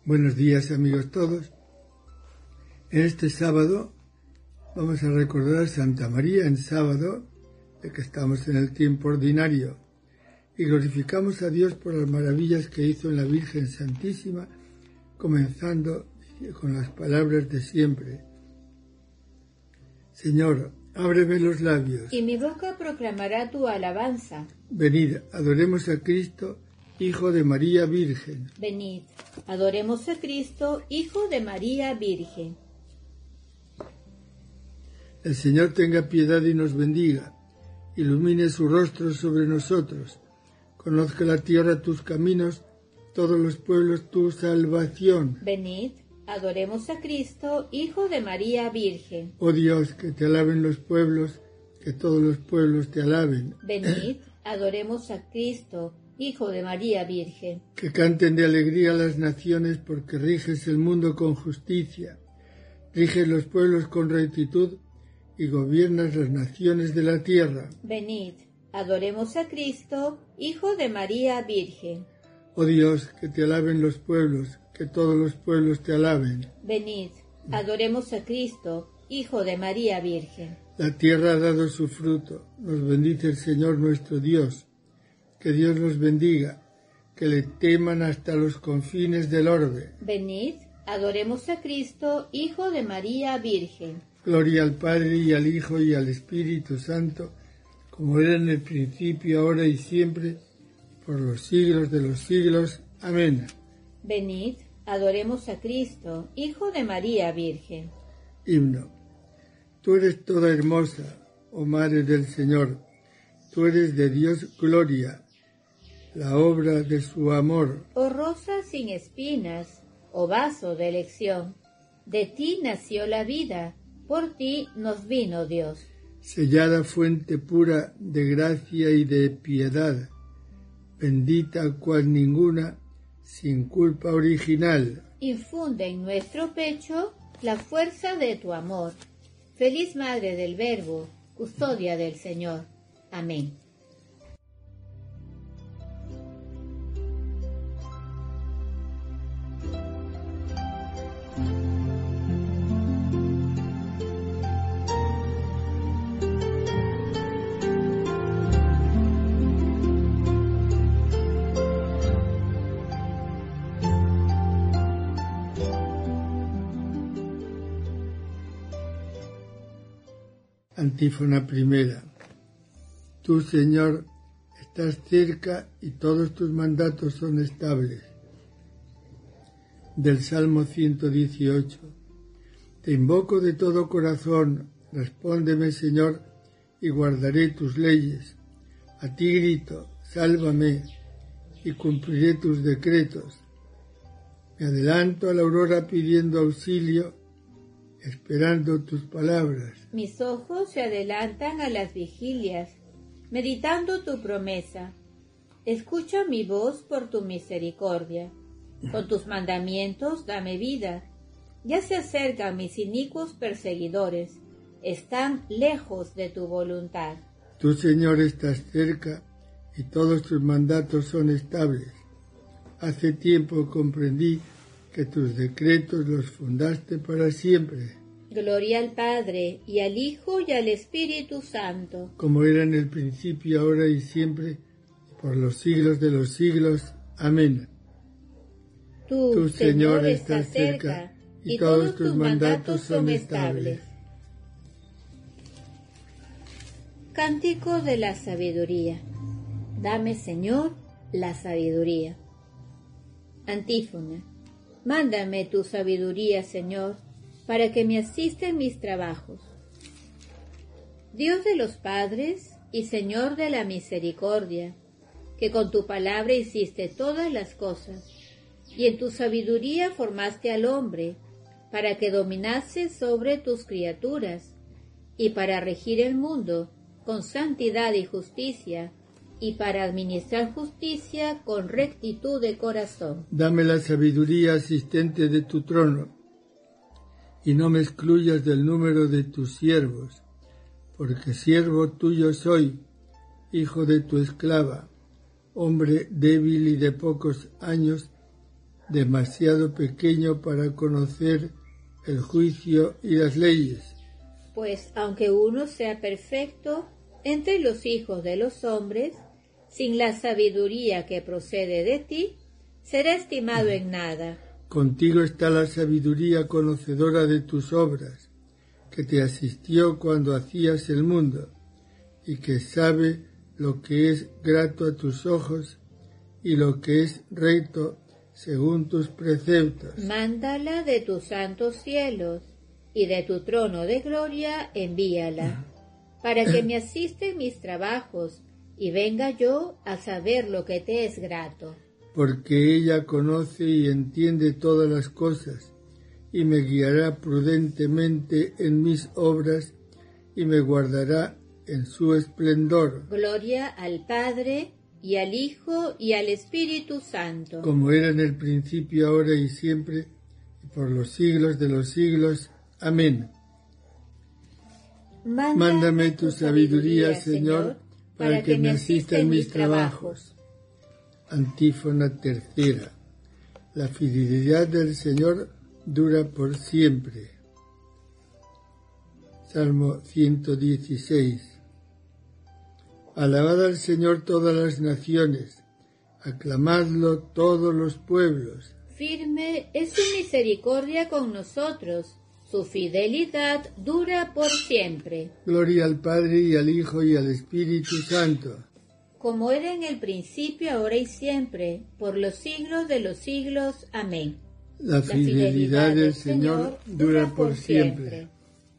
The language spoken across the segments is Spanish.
Buenos días, amigos todos. En este sábado vamos a recordar a Santa María en sábado, de que estamos en el tiempo ordinario, y glorificamos a Dios por las maravillas que hizo en la Virgen Santísima, comenzando con las palabras de siempre. Señor, ábreme los labios, y mi boca proclamará tu alabanza. Venid, adoremos a Cristo, Hijo de María Virgen. Venid, adoremos a Cristo, Hijo de María Virgen. El Señor tenga piedad y nos bendiga, ilumine su rostro sobre nosotros, conozca la tierra tus caminos, todos los pueblos tu salvación. Venid, adoremos a Cristo, Hijo de María Virgen. Oh Dios, que te alaben los pueblos, que todos los pueblos te alaben. Venid, adoremos a Cristo, Hijo de María Virgen. Que canten de alegría las naciones, porque riges el mundo con justicia, riges los pueblos con rectitud y gobiernas las naciones de la tierra. Venid, adoremos a Cristo, Hijo de María Virgen. Oh Dios, que te alaben los pueblos, que todos los pueblos te alaben. Venid, adoremos a Cristo, Hijo de María Virgen. La tierra ha dado su fruto, nos bendice el Señor nuestro Dios. Que Dios los bendiga, que le teman hasta los confines del orbe. Venid, adoremos a Cristo, Hijo de María Virgen. Gloria al Padre y al Hijo y al Espíritu Santo, como era en el principio, ahora y siempre, por los siglos de los siglos. Amén. Venid, adoremos a Cristo, Hijo de María Virgen. Himno. Tú eres toda hermosa, oh Madre del Señor, tú eres de Dios gloria, la obra de su amor. Oh rosa sin espinas, oh vaso de elección, de ti nació la vida, por ti nos vino Dios. Sellada fuente pura de gracia y de piedad, bendita cual ninguna, sin culpa original. Infunde en nuestro pecho la fuerza de tu amor. Feliz Madre del Verbo, custodia del Señor. Amén. Antífona primera. Tú, Señor, estás cerca y todos tus mandatos son estables. Del Salmo 118. Te invoco de todo corazón, respóndeme, Señor, y guardaré tus leyes. A ti grito, sálvame, y cumpliré tus decretos. Me adelanto a la aurora pidiendo auxilio, esperando tus palabras. Mis ojos se adelantan a las vigilias, meditando tu promesa. Escucha mi voz por tu misericordia. Con tus mandamientos dame vida. Ya se acercan mis inicuos perseguidores. Están lejos de tu voluntad. Tú, Señor, estás cerca y todos tus mandatos son estables. Hace tiempo comprendí que tus decretos los fundaste para siempre. Gloria al Padre, y al Hijo, y al Espíritu Santo. Como era en el principio, ahora y siempre, por los siglos de los siglos. Amén. Tú, Señor, estás cerca, y todos tus mandatos son estables. Cántico de la sabiduría. Dame, Señor, la sabiduría. Antífona. Mándame tu sabiduría, Señor, para que me asista en mis trabajos. Dios de los padres y Señor de la misericordia, que con tu palabra hiciste todas las cosas, y en tu sabiduría formaste al hombre, para que dominase sobre tus criaturas, y para regir el mundo con santidad y justicia, y para administrar justicia con rectitud de corazón. Dame la sabiduría asistente de tu trono, y no me excluyas del número de tus siervos, porque siervo tuyo soy, hijo de tu esclava, hombre débil y de pocos años, demasiado pequeño para conocer el juicio y las leyes. Pues aunque uno sea perfecto entre los hijos de los hombres, sin la sabiduría que procede de ti, será estimado en nada. Contigo está la sabiduría conocedora de tus obras, que te asistió cuando hacías el mundo, y que sabe lo que es grato a tus ojos y lo que es recto según tus preceptos. Mándala de tus santos cielos, y de tu trono de gloria envíala, para que me asista en mis trabajos, y venga yo a saber lo que te es grato. Porque ella conoce y entiende todas las cosas, y me guiará prudentemente en mis obras, y me guardará en su esplendor. Gloria al Padre, y al Hijo, y al Espíritu Santo. Como era en el principio, ahora y siempre, y por los siglos de los siglos. Amén. Mándame tu sabiduría, Señor, para que me asista en mis trabajos. Antífona tercera. La fidelidad del Señor dura por siempre. Salmo 116. Alabad al Señor todas las naciones, aclamadlo todos los pueblos. Firme es su misericordia con nosotros, su fidelidad dura por siempre. Gloria al Padre y al Hijo y al Espíritu Santo. Como era en el principio, ahora y siempre, por los siglos de los siglos. Amén. La fidelidad del Señor dura por siempre.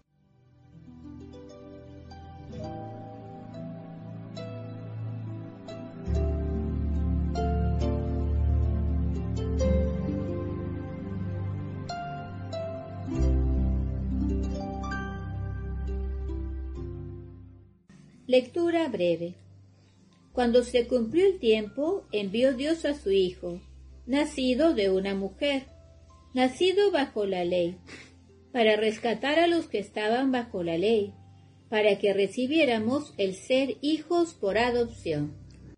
Lectura breve. Cuando se cumplió el tiempo, envió Dios a su Hijo, nacido de una mujer, nacido bajo la ley, para rescatar a los que estaban bajo la ley, para que recibiéramos el ser hijos por adopción.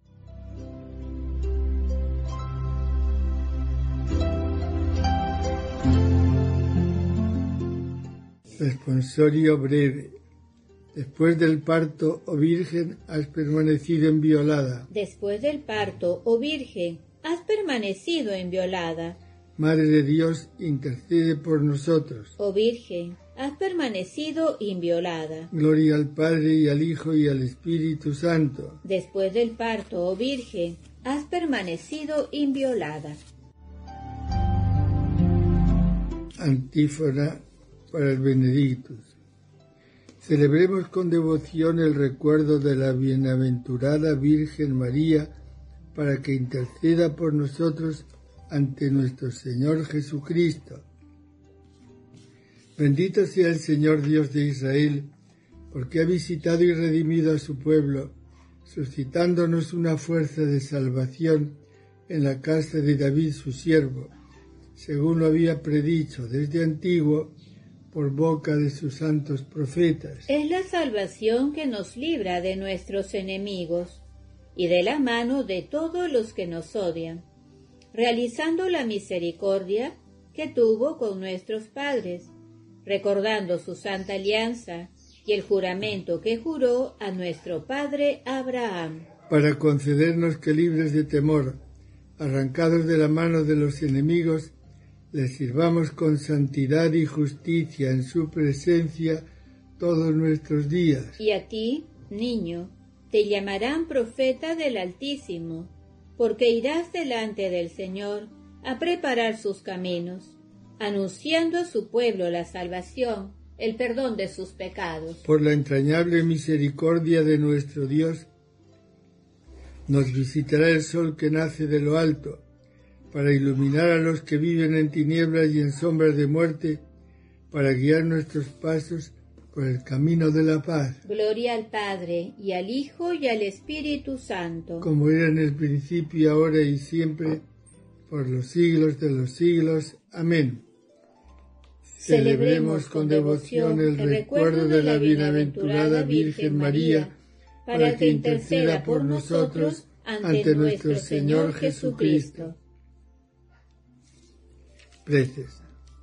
Responsorio breve. Después del parto, oh Virgen, has permanecido inviolada. Después del parto, oh Virgen, has permanecido inviolada. Madre de Dios, intercede por nosotros. Oh Virgen, has permanecido inviolada. Gloria al Padre y al Hijo y al Espíritu Santo. Después del parto, oh Virgen, has permanecido inviolada. Antífona para el Benedictus. Celebremos con devoción el recuerdo de la bienaventurada Virgen María, para que interceda por nosotros ante nuestro Señor Jesucristo. Bendito sea el Señor Dios de Israel, porque ha visitado y redimido a su pueblo, suscitándonos una fuerza de salvación en la casa de David su siervo, según lo había predicho desde antiguo, por boca de sus santos profetas. Es la salvación que nos libra de nuestros enemigos y de la mano de todos los que nos odian, realizando la misericordia que tuvo con nuestros padres, recordando su santa alianza y el juramento que juró a nuestro padre Abraham. Para concedernos que, libres de temor, arrancados de la mano de los enemigos, les sirvamos con santidad y justicia en su presencia todos nuestros días. Y a ti, niño, te llamarán profeta del Altísimo, porque irás delante del Señor a preparar sus caminos, anunciando a su pueblo la salvación, el perdón de sus pecados. Por la entrañable misericordia de nuestro Dios, nos visitará el sol que nace de lo alto, para iluminar a los que viven en tinieblas y en sombras de muerte, para guiar nuestros pasos por el camino de la paz. Gloria al Padre, y al Hijo, y al Espíritu Santo. Como era en el principio, ahora y siempre, por los siglos de los siglos. Amén. Celebremos con devoción el recuerdo de la bienaventurada Virgen María, para que interceda por nosotros ante nuestro Señor Jesucristo. preces.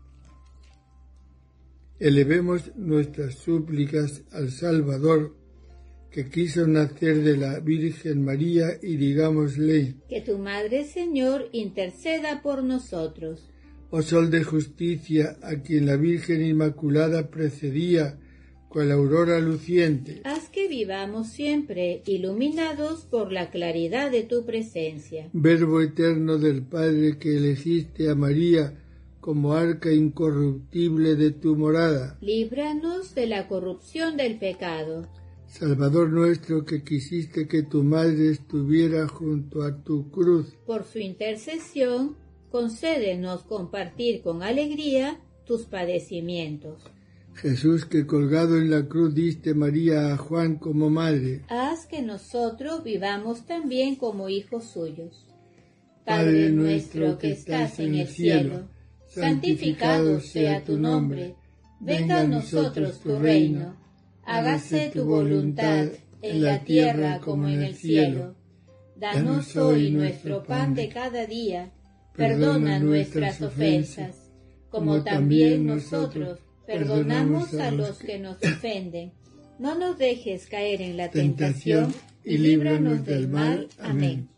Elevemos nuestras súplicas al Salvador, que quiso nacer de la Virgen María, y digámosle: que tu Madre, Señor, interceda por nosotros. Oh Sol de justicia, a quien la Virgen Inmaculada precedía con la aurora luciente, haz que vivamos siempre iluminados por la claridad de tu presencia. Verbo eterno del Padre, que elegiste a María como arca incorruptible de tu morada, líbranos de la corrupción del pecado. Salvador nuestro, que quisiste que tu Madre estuviera junto a tu cruz, por su intercesión, concédenos compartir con alegría tus padecimientos. Jesús, que colgado en la cruz diste María a Juan como madre, haz que nosotros vivamos también como hijos suyos. Padre nuestro que estás en el cielo, santificado sea tu nombre. Venga a nosotros tu reino. Hágase tu voluntad en la tierra como en el cielo. Danos hoy nuestro pan de cada día. Perdona nuestras ofensas, como también nosotros perdonamos a los que nos ofenden. No nos dejes caer en la tentación y líbranos del mal. Amén.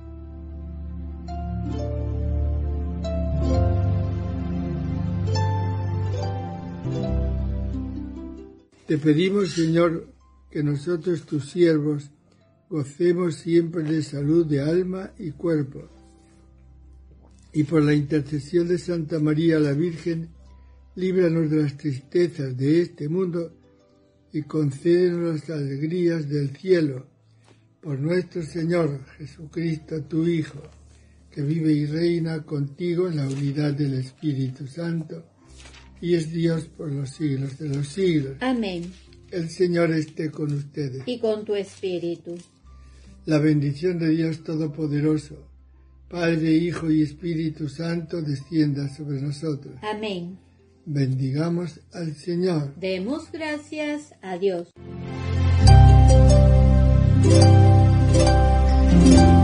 Te pedimos, Señor, que nosotros, tus siervos, gocemos siempre de salud de alma y cuerpo, y por la intercesión de Santa María la Virgen, líbranos de las tristezas de este mundo y concédenos las alegrías del cielo, por nuestro Señor Jesucristo, tu Hijo, que vive y reina contigo en la unidad del Espíritu Santo, y es Dios por los siglos de los siglos. Amén. El Señor esté con ustedes. Y con tu espíritu. La bendición de Dios Todopoderoso, Padre, Hijo y Espíritu Santo, descienda sobre nosotros. Amén. Bendigamos al Señor. Demos gracias a Dios.